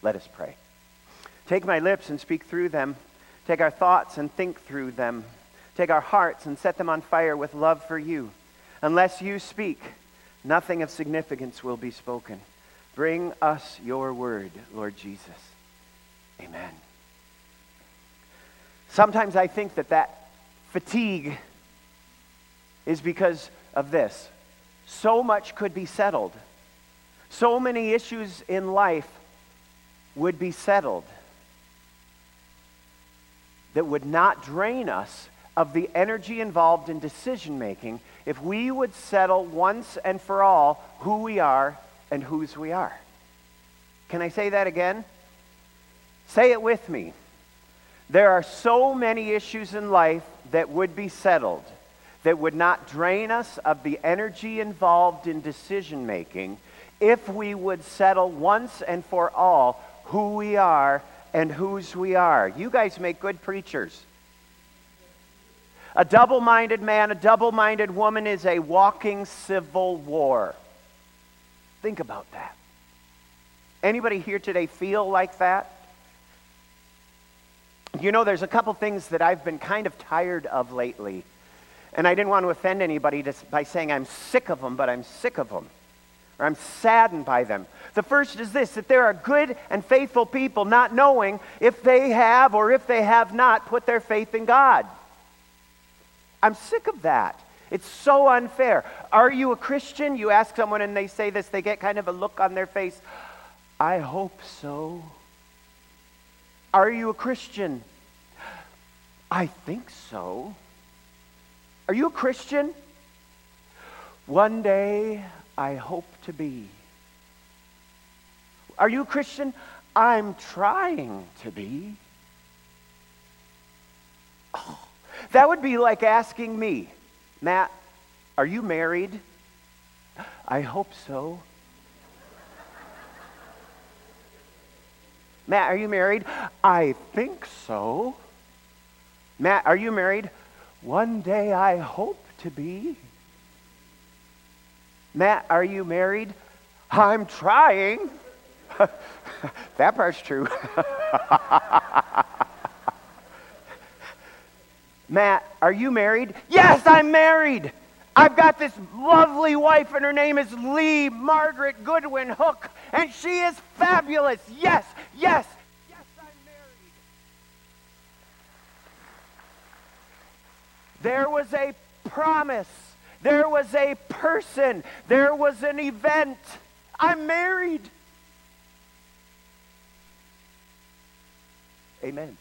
Let us pray. Take my lips and speak through them. Take our thoughts and think through them. Take our hearts and set them on fire with love for you. Unless you speak, nothing of significance will be spoken. Bring us your word, Lord Jesus. Amen. Sometimes I think that fatigue is because of this. So much could be settled. So many issues in life would be settled that would not drain us of the energy involved in decision making if we would settle once and for all who we are and whose we are. Can I say that again? Say it with me. There are so many issues in life that would be settled that would not drain us of the energy involved in decision making if we would settle once and for all who we are and whose we are. You guys make good preachers. A double-minded man, a double-minded woman is a walking civil war. Think about that. Anybody here today feel like that? You know, there's a couple things that I've been kind of tired of lately. And I didn't want to offend anybody by saying I'm sick of them, but I'm sick of them. Or I'm saddened by them. The first is this, that there are good and faithful people not knowing if they have or if they have not put their faith in God. I'm sick of that. It's so unfair. Are you a Christian? You ask someone and they say this, they get kind of a look on their face. I hope so. Are you a Christian? I think so. Are you a Christian? One day, I hope to be. Are you a Christian? I'm trying to be. Oh, that would be like asking me, Matt, are you married? I hope so. Matt, are you married? I think so. Matt, are you married? One day I hope to be. Matt, are you married? I'm trying. That part's true. Matt, are you married? Yes, I'm married. I've got this lovely wife, and her name is Lee Margaret Goodwin Hook, and she is fabulous. Yes, yes, yes, I'm married. There was a promise. There was a person. There was an event. I'm married. Amen.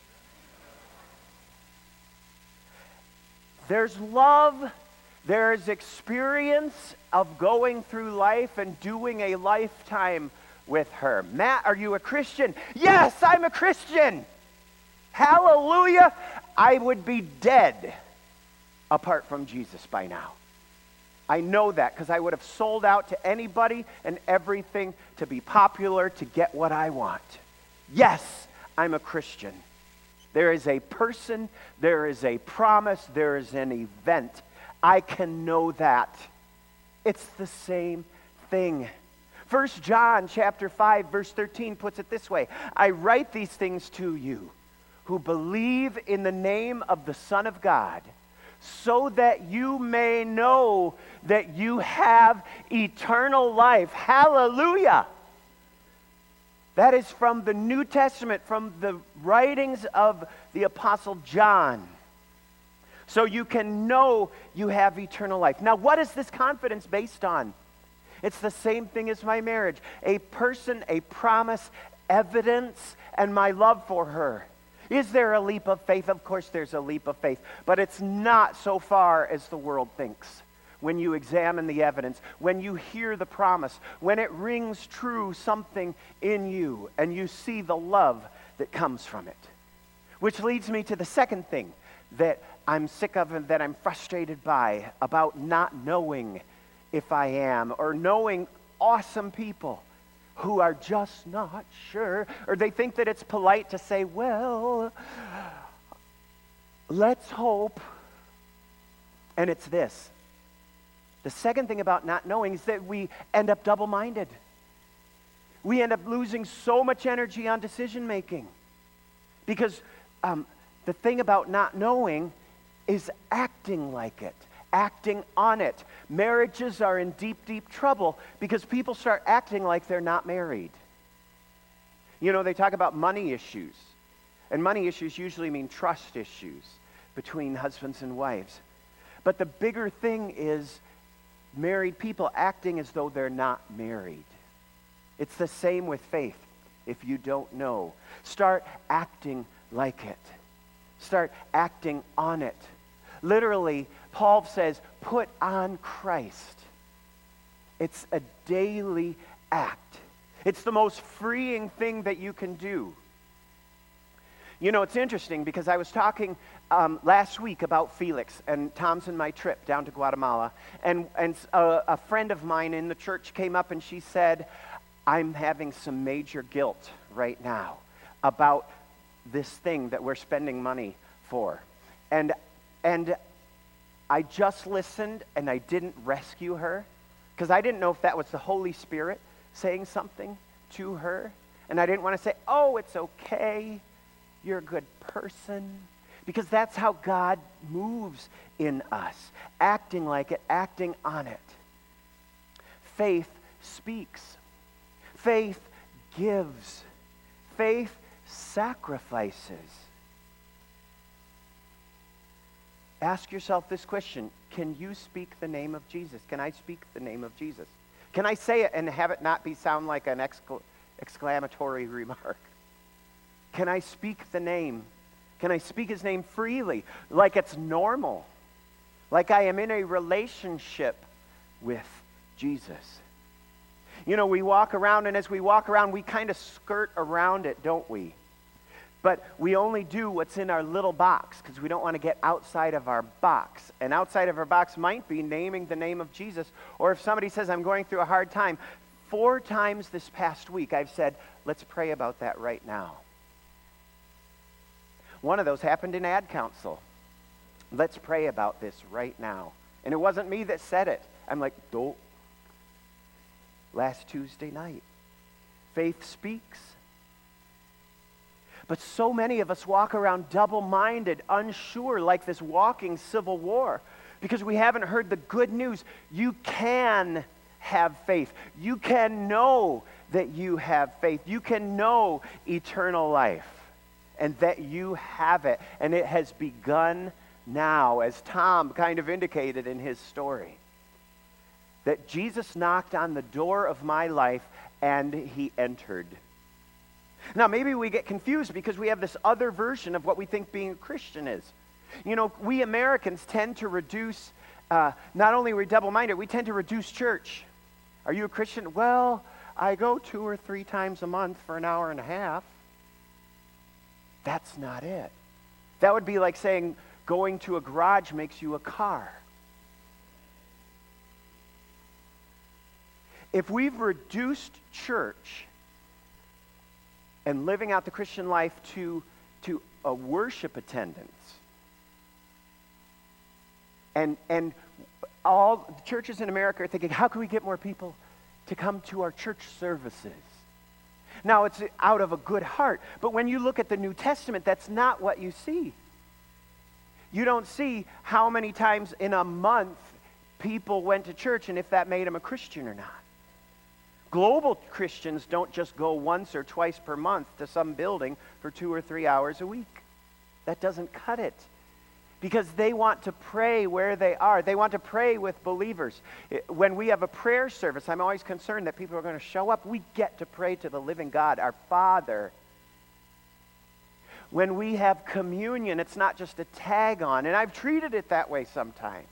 There's love. There's experience of going through life and doing a lifetime with her. Matt, are you a Christian? Yes, I'm a Christian. Hallelujah. I would be dead apart from Jesus by now. I know that because I would have sold out to anybody and everything to be popular, to get what I want. Yes, I'm a Christian. There is a person, there is a promise, there is an event. I can know that. It's the same thing. 1 John chapter 5, verse 13 puts it this way. I write these things to you who believe in the name of the Son of God, so that you may know that you have eternal life. Hallelujah! That is from the New Testament, from the writings of the Apostle John. So you can know you have eternal life. Now, what is this confidence based on? It's the same thing as my marriage. A person, a promise, evidence, and my love for her. Is there a leap of faith? Of course there's a leap of faith. But it's not so far as the world thinks. When you examine the evidence, when you hear the promise, when it rings true something in you, and you see the love that comes from it. Which leads me to the second thing that I'm sick of and that I'm frustrated by about not knowing if I am, or knowing awesome people who are just not sure, or they think that it's polite to say, well, let's hope. And it's this. The second thing about not knowing is that we end up double-minded. We end up losing so much energy on decision making because the thing about not knowing is acting like it, acting on it. Marriages are in deep, deep trouble because people start acting like they're not married. You know, they talk about money issues, and money issues usually mean trust issues between husbands and wives. But the bigger thing is married people acting as though they're not married. It's the same with faith. If you don't know, start acting like it. Start acting on it. Literally, Paul says, put on Christ. It's a daily act. It's the most freeing thing that you can do. You know, it's interesting because I was talking last week about Felix and Tom's and my trip down to Guatemala, and a friend of mine in the church came up and she said, I'm having some major guilt right now about this thing that we're spending money for. And I just listened and I didn't rescue her because I didn't know if that was the Holy Spirit saying something to her. And I didn't want to say, oh, it's okay, you're a good person. Because that's how God moves in us, acting like it, acting on it. Faith speaks. Faith gives. Faith sacrifices. Ask yourself this question. Can you speak the name of Jesus? Can I speak the name of Jesus? Can I say it and have it not sound like an exclamatory remark? Can I speak the name? Can I speak his name freely, like it's normal? Like I am in a relationship with Jesus? You know, we walk around, and as we walk around, we kind of skirt around it, don't we? But we only do what's in our little box because we don't want to get outside of our box. And outside of our box might be naming the name of Jesus. Or if somebody says, I'm going through a hard time, 4 times this past week I've said, let's pray about that right now. One of those happened in Ad Council. Let's pray about this right now. And it wasn't me that said it. I'm like, don't. Last Tuesday night. Faith speaks. But so many of us walk around double-minded, unsure, like this walking civil war, because we haven't heard the good news. You can have faith. You can know that you have faith. You can know eternal life, and that you have it, and it has begun now, as Tom kind of indicated in his story, that Jesus knocked on the door of my life, and he entered. Now, maybe we get confused because we have this other version of what we think being a Christian is. You know, we Americans tend to reduce, not only are we double-minded, we tend to reduce church. Are you a Christian? Well, I go 2 or 3 times a month for an hour and a half. That's not it. That would be like saying going to a garage makes you a car. If we've reduced church and living out the Christian life to a worship attendance, and all the churches in America are thinking, how can we get more people to come to our church services? Now, it's out of a good heart, but when you look at the New Testament, that's not what you see. You don't see how many times in a month people went to church and if that made them a Christian or not. Global Christians don't just go once or twice per month to some building for 2 or 3 hours a week. That doesn't cut it. Because they want to pray where they are. They want to pray with believers. When we have a prayer service, I'm always concerned that people are going to show up. We get to pray to the living God, our Father. When we have communion, it's not just a tag on. And I've treated it that way sometimes.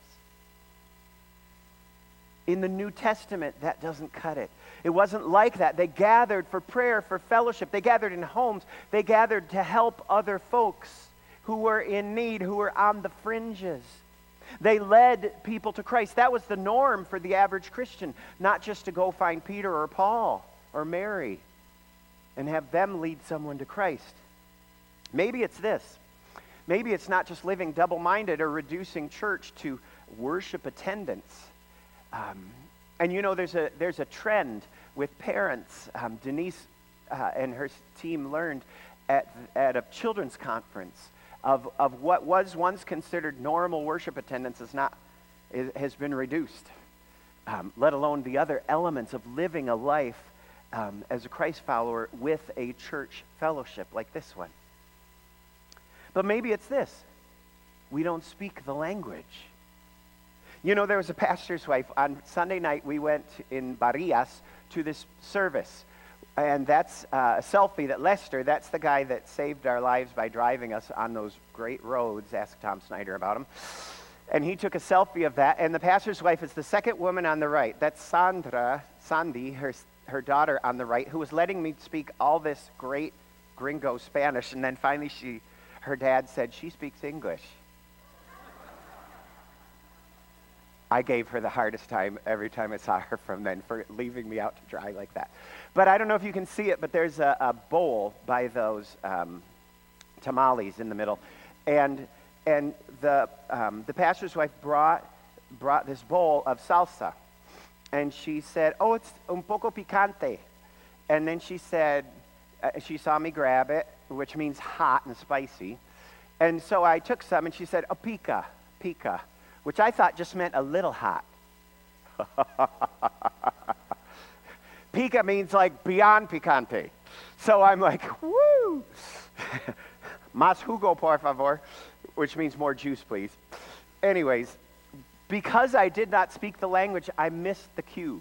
In the New Testament, that doesn't cut it. It wasn't like that. They gathered for prayer, for fellowship. They gathered in homes. They gathered to help other folks who were in need, who were on the fringes. They led people to Christ. That was the norm for the average Christian, not just to go find Peter or Paul or Mary and have them lead someone to Christ. Maybe it's this. Maybe it's not just living double-minded or reducing church to worship attendance. And there's a trend with parents. Denise and her team learned at a children's conference of what was once considered normal worship attendance has been reduced, let alone the other elements of living a life as a Christ follower with a church fellowship like this one. But maybe it's this. We don't speak the language. There was a pastor's wife. On Sunday night, we went in Barrias to this service. And that's a selfie that Lester, that's the guy that saved our lives by driving us on those great roads. Ask Tom Snyder about him. And he took a selfie of that. And the pastor's wife is the second woman on the right. That's Sandy, her daughter on the right, who was letting me speak all this great gringo Spanish. And then finally her dad said, she speaks English. I gave her the hardest time every time I saw her from then for leaving me out to dry like that. But I don't know if you can see it, but there's a bowl by those tamales in the middle. And the pastor's wife brought this bowl of salsa. And she said, oh, it's un poco picante. And then she said, she saw me grab it, which means hot and spicy. And so I took some, and she said, oh, pica, which I thought just meant a little hot. Pica means like beyond picante. So I'm like, woo! Más jugo, por favor, which means more juice, please. Anyways, because I did not speak the language, I missed the cue.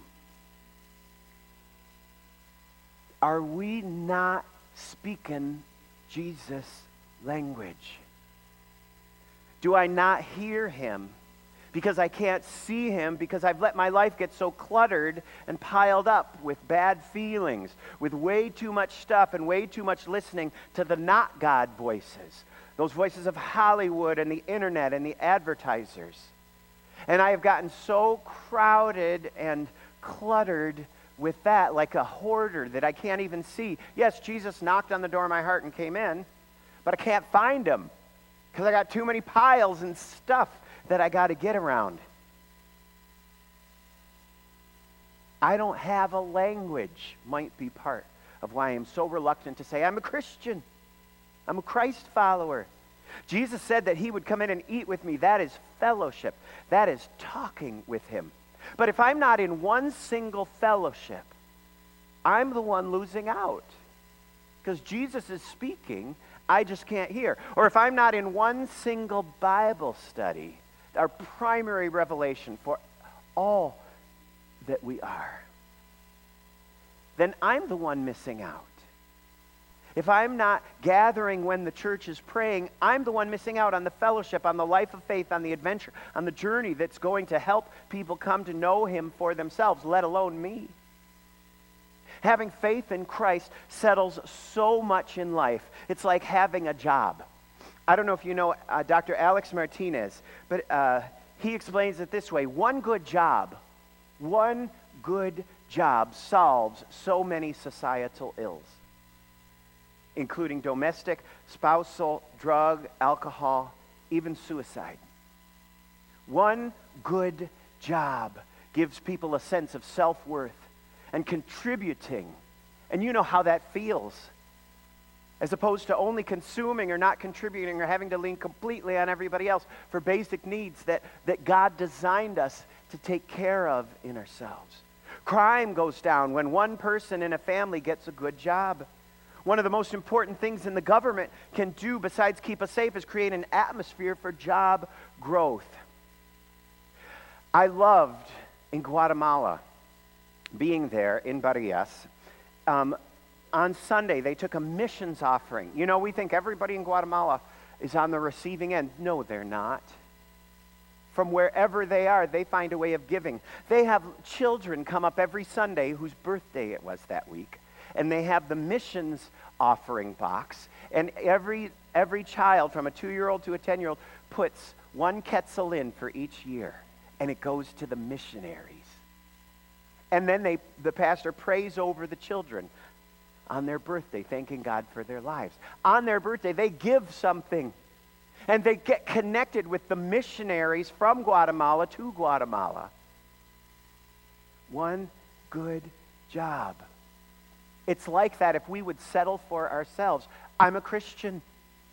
Are we not speaking Jesus' language? Do I not hear him? Because I can't see him, because I've let my life get so cluttered and piled up with bad feelings, with way too much stuff and way too much listening to the not God voices, those voices of Hollywood and the internet and the advertisers. And I have gotten so crowded and cluttered with that, like a hoarder that I can't even see. Yes, Jesus knocked on the door of my heart and came in, but I can't find him because I got too many piles and stuff that I got to get around. I don't have a language might be part of why I'm so reluctant to say I'm a Christian. I'm a Christ follower. Jesus said that he would come in and eat with me. That is fellowship. That is talking with him. But if I'm not in one single fellowship, I'm the one losing out. Because Jesus is speaking, I just can't hear. Or if I'm not in one single Bible study, our primary revelation for all that we are, then I'm the one missing out. If I'm not gathering when the church is praying, I'm the one missing out on the fellowship, on the life of faith, on the adventure, on the journey that's going to help people come to know him for themselves, let alone me. Having faith in Christ settles so much in life. It's like having a job. I don't know if you know Dr. Alex Martinez, but he explains it this way. One good job solves so many societal ills, including domestic, spousal, drug, alcohol, even suicide. One good job gives people a sense of self-worth and contributing. And you know how that feels. As opposed to only consuming or not contributing or having to lean completely on everybody else for basic needs that God designed us to take care of in ourselves. Crime goes down when one person in a family gets a good job. One of the most important things in the government can do besides keep us safe is create an atmosphere for job growth. I loved in Guatemala being there in Barrias. On Sunday, they took a missions offering. You know, we think everybody in Guatemala is on the receiving end. No, they're not. From wherever they are, they find a way of giving. They have children come up every Sunday whose birthday it was that week. And they have the missions offering box. And every child from a 2-year-old to a 10-year-old puts 1 quetzal in for each year. And it goes to the missionaries. And then the pastor prays over the children on their birthday, thanking God for their lives. On their birthday, they give something. And they get connected with the missionaries from Guatemala to Guatemala. one good job. It's like that if we would settle for ourselves. I'm a Christian.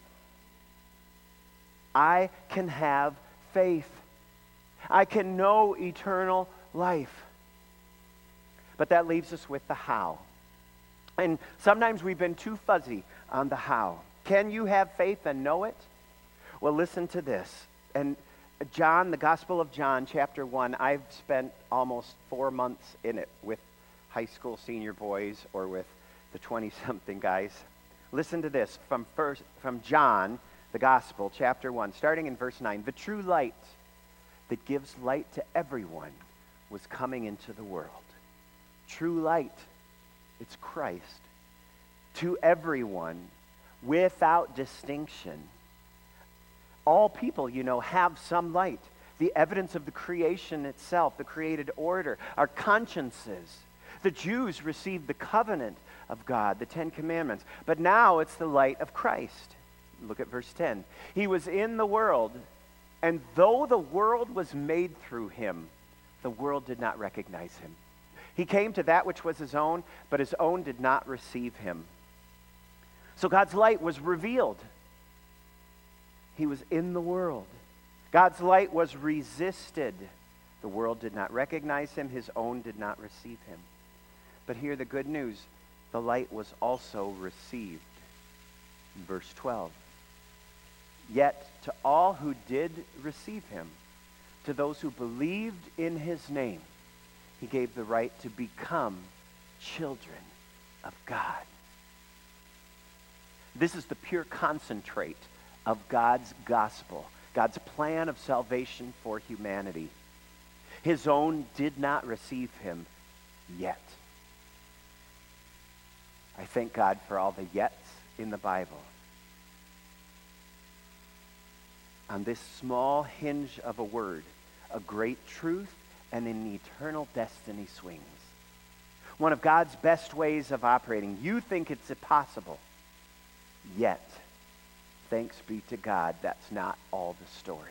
I can have faith. I can know eternal life. But that leaves us with the how. And sometimes we've been too fuzzy on the how. Can you have faith and know it? Well, listen to this. And John, the Gospel of John, chapter 1, I've spent almost 4 months in it with high school senior boys or with the 20-something guys. Listen to this from John, the Gospel, chapter 1, starting in verse 9. The true light that gives light to everyone was coming into the world. True light, it's Christ. To everyone, without distinction. All people, have some light. The evidence of the creation itself, the created order, our consciences. The Jews received the covenant of God, the 10 Commandments. But now it's the light of Christ. Look at verse 10. He was in the world, and though the world was made through him, the world did not recognize him. He came to that which was his own, but his own did not receive him. So God's light was revealed. He was in the world. God's light was resisted. The world did not recognize him. His own did not receive him. But hear the good news. The light was also received. In verse 12. Yet to all who did receive him, to those who believed in his name, he gave the right to become children of God. This is the pure concentrate of God's gospel, God's plan of salvation for humanity. His own did not receive him yet. I thank God for all the yets in the Bible. On this small hinge of a word, a great truth and an eternal destiny swings. One of God's best ways of operating. You think it's impossible, yet, thanks be to God, that's not all the story.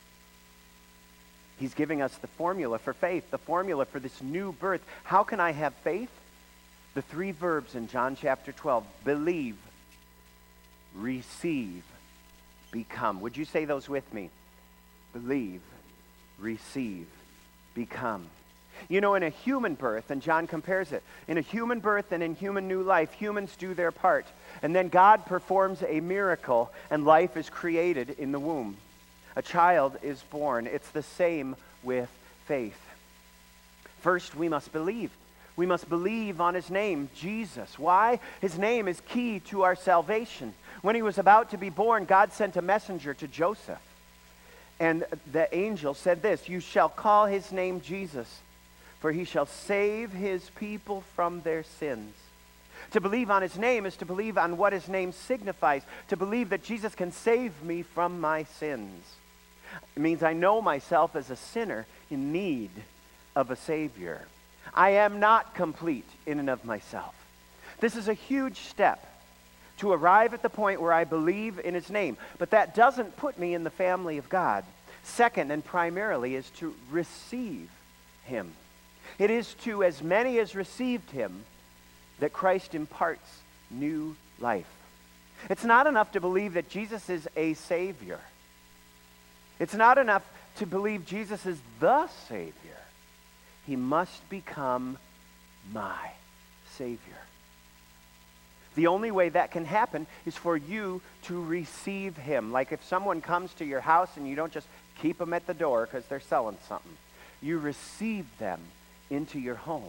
He's giving us the formula for faith, the formula for this new birth. How can I have faith? The 3 verbs in John chapter 12, believe, receive, become. Would you say those with me? Believe, receive, become. In a human birth, and John compares it, in a human birth and in human new life, humans do their part. And then God performs a miracle, and life is created in the womb. A child is born. It's the same with faith. First, we must believe. We must believe on his name, Jesus. Why? His name is key to our salvation. When he was about to be born, God sent a messenger to Joseph. And the angel said this, you shall call his name Jesus, for he shall save his people from their sins. To believe on his name is to believe on what his name signifies. To believe that Jesus can save me from my sins. It means I know myself as a sinner in need of a Savior. I am not complete in and of myself. This is a huge step to arrive at the point where I believe in his name. But that doesn't put me in the family of God. Second, and primarily, is to receive him. It is to as many as received him that Christ imparts new life. It's not enough to believe that Jesus is a Savior. It's not enough to believe Jesus is the Savior. He must become my Savior. The only way that can happen is for you to receive him. Like if someone comes to your house and you don't just keep them at the door because they're selling something. You receive them into your home.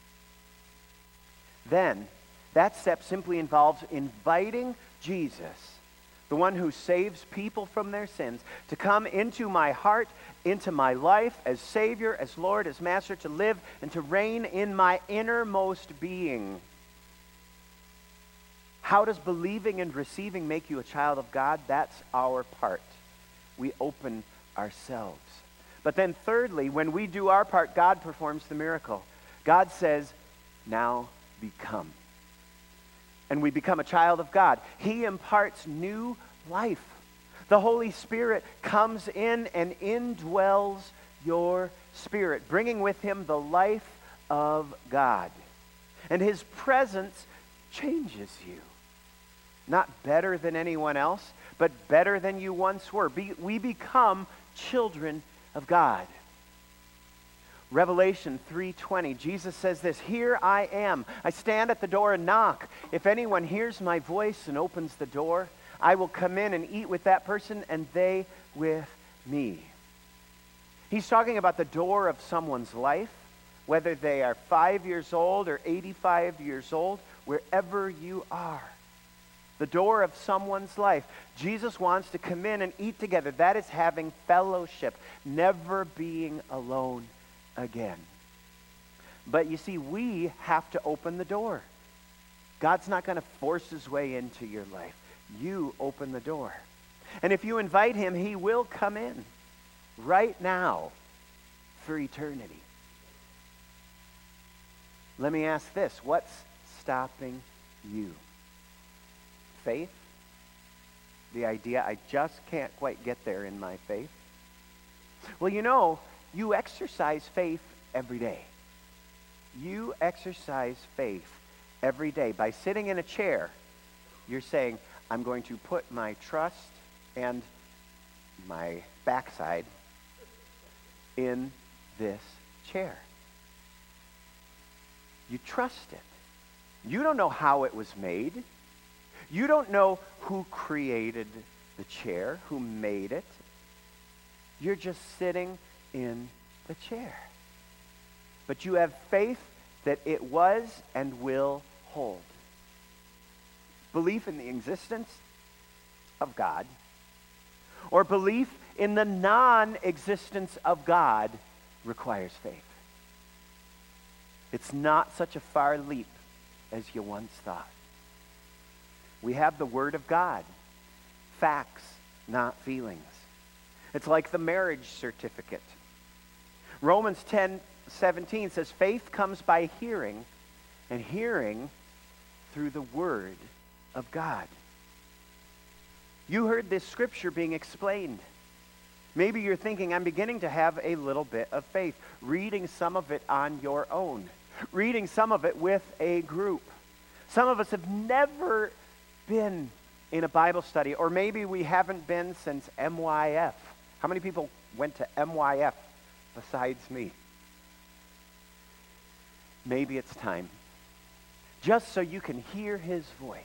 Then, that step simply involves inviting Jesus, the one who saves people from their sins, to come into my heart, into my life as Savior, as Lord, as Master, to live and to reign in my innermost being. How does believing and receiving make you a child of God? That's our part. We open ourselves. But then thirdly, when we do our part, God performs the miracle. God says, now become. And we become a child of God. He imparts new life. The Holy Spirit comes in and indwells your spirit, bringing with him the life of God. And his presence changes you. Not better than anyone else, but better than you once were. We become children of God. Revelation 3:20, Jesus says this, "Here I am. I stand at the door and knock. If anyone hears my voice and opens the door, I will come in and eat with that person and they with me." He's talking about the door of someone's life, whether they are 5 years old or 85 years old, wherever you are. The door of someone's life. Jesus wants to come in and eat together. That is having fellowship, never being alone again. But you see, we have to open the door. God's not going to force his way into your life. You open the door. And if you invite him, he will come in right now for eternity. Let me ask this. What's stopping you? Faith? The idea, I just can't quite get there in my faith. Well, you exercise faith every day. You exercise faith every day. By sitting in a chair, you're saying, I'm going to put my trust and my backside in this chair. You trust it. You don't know how it was made. You don't know who created the chair, who made it. You're just sitting in the chair. But you have faith that it was and will hold. Belief in the existence of God, or belief in the non-existence of God, requires faith. It's not such a far leap as you once thought. We have the Word of God. Facts, not feelings. It's like the marriage certificate. Romans 10:17 says, faith comes by hearing, and hearing through the Word of God. You heard this scripture being explained. Maybe you're thinking, I'm beginning to have a little bit of faith. Reading some of it on your own. Reading some of it with a group. Some of us have never been in a Bible study, or maybe we haven't been since MYF. How many people went to MYF besides me? Maybe it's time. Just so you can hear his voice.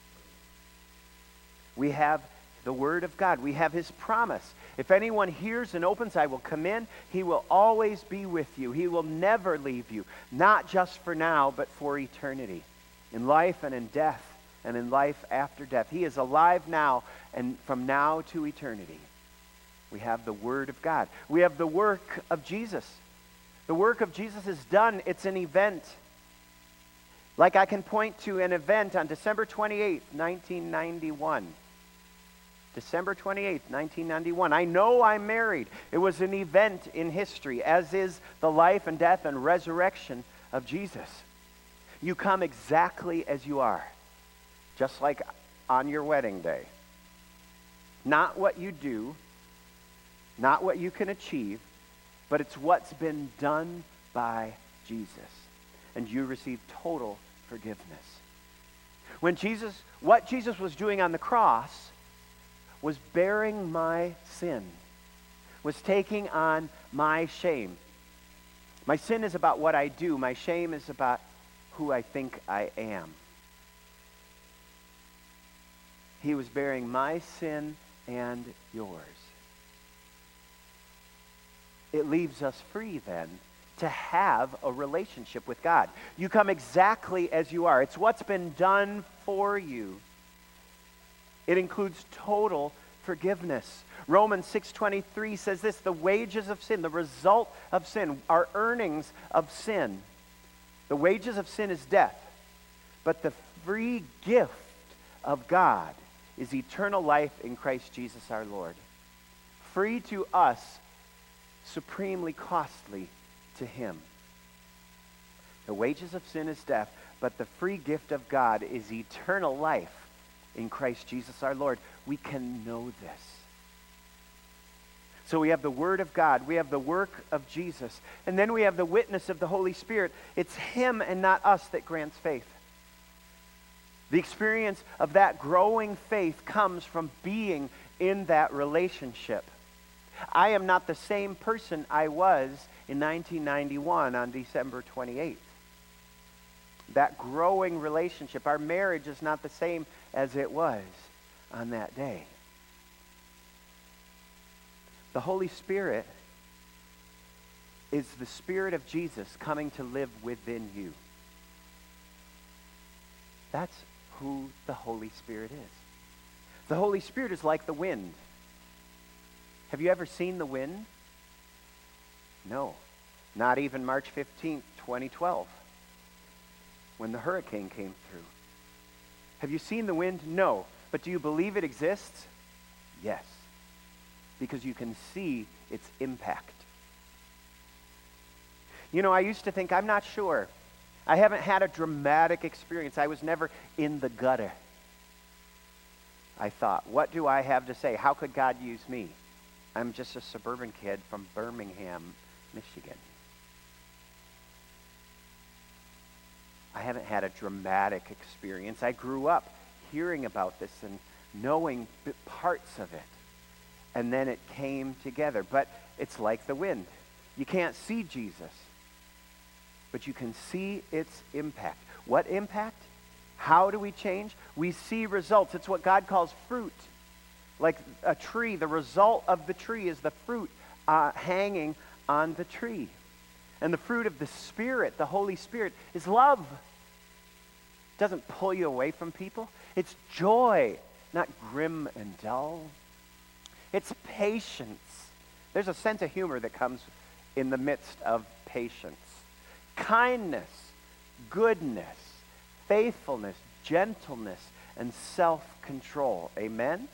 We have the Word of God. We have his promise. If anyone hears and opens, I will come in. He will always be with you. He will never leave you. Not just for now, but for eternity. In life and in death, and in life after death. He is alive now, and from now to eternity. We have the Word of God. We have the work of Jesus. The work of Jesus is done. It's an event. Like I can point to an event on December 28th, 1991. December 28th, 1991. I know I'm married. It was an event in history, as is the life and death and resurrection of Jesus. You come exactly as you are, just like on your wedding day. Not what you do, not what you can achieve, but it's what's been done by Jesus. And you receive total forgiveness. What Jesus was doing on the cross was bearing my sin, was taking on my shame. My sin is about what I do. My shame is about who I think I am. He was bearing my sin and yours. It leaves us free then to have a relationship with God. You come exactly as you are. It's what's been done for you. It includes total forgiveness. Romans 6:23 says this, the wages of sin, the result of sin, our earnings of sin. The wages of sin is death, but the free gift of God is eternal life in Christ Jesus our Lord. Free to us, supremely costly to him. The wages of sin is death, but the free gift of God is eternal life in Christ Jesus our Lord. We can know this. So we have the Word of God, we have the work of Jesus, and then we have the witness of the Holy Spirit. It's Him and not us that grants faith. The experience of that growing faith comes from being in that relationship. I am not the same person I was in 1991 on December 28th. That growing relationship, our marriage is not the same as it was on that day. The Holy Spirit is the Spirit of Jesus coming to live within you. That's who the Holy Spirit is. The Holy Spirit is like the wind. Have you ever seen the wind? No. Not even March 15th, 2012, when the hurricane came through. Have you seen the wind? No. But do you believe it exists? Yes. Because you can see its impact. You know, I used to think, I'm not sure. I haven't had a dramatic experience. I was never in the gutter. I thought, what do I have to say? How could God use me? I'm just a suburban kid from Birmingham, Michigan. I haven't had a dramatic experience. I grew up hearing about this and knowing parts of it. And then it came together. But it's like the wind. You can't see Jesus, but you can see its impact. What impact? How do we change? We see results. It's what God calls fruit. Like a tree, the result of the tree is the fruit hanging on the tree. And the fruit of the Spirit, the Holy Spirit, is love. It doesn't pull you away from people. It's joy, not grim and dull. It's patience. There's a sense of humor that comes in the midst of patience. Kindness, goodness, faithfulness, gentleness, and self-control. Amen?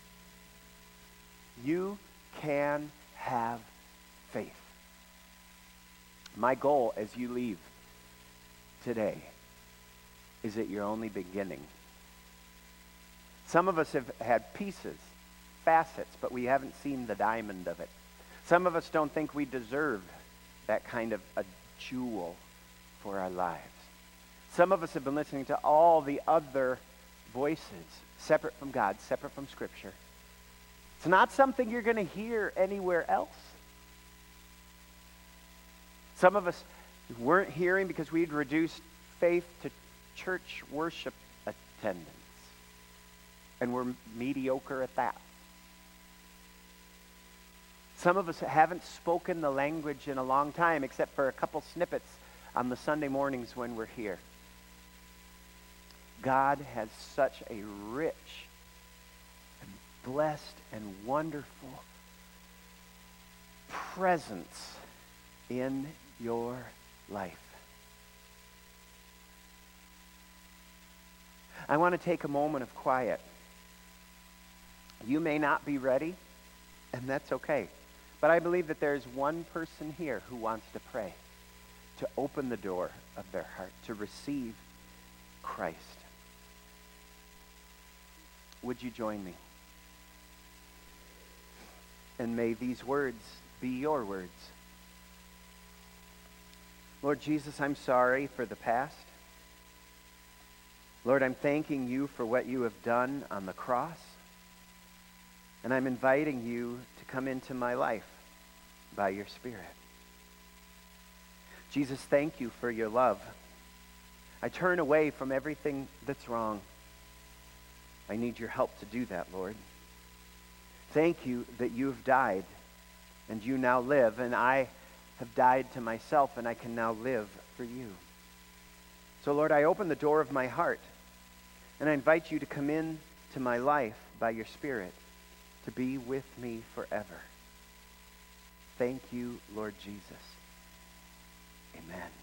You can have faith. My goal as you leave today is that you're only beginning. Some of us have had pieces, facets, but we haven't seen the diamond of it. Some of us don't think we deserve that kind of a jewel for our lives. Some of us have been listening to all the other voices, separate from God, separate from Scripture. It's not something you're going to hear anywhere else. Some of us weren't hearing because we'd reduced faith to church worship attendance. And we're mediocre at that. Some of us haven't spoken the language in a long time, except for a couple snippets on the Sunday mornings when we're here. God has such a rich and blessed and wonderful presence in your life. I want to take a moment of quiet. You may not be ready, and that's okay. But I believe that there's one person here who wants to pray, to open the door of their heart, to receive Christ. Would you join me? And may these words be your words. Lord Jesus, I'm sorry for the past. Lord, I'm thanking you for what you have done on the cross. And I'm inviting you to come into my life by your Spirit. Jesus, thank you for your love. I turn away from everything that's wrong. I need your help to do that, Lord. Thank you that you have died and you now live, and I have died to myself and I can now live for you. So, Lord, I open the door of my heart and I invite you to come in to my life by your Spirit, to be with me forever. Thank you, Lord Jesus. Amen.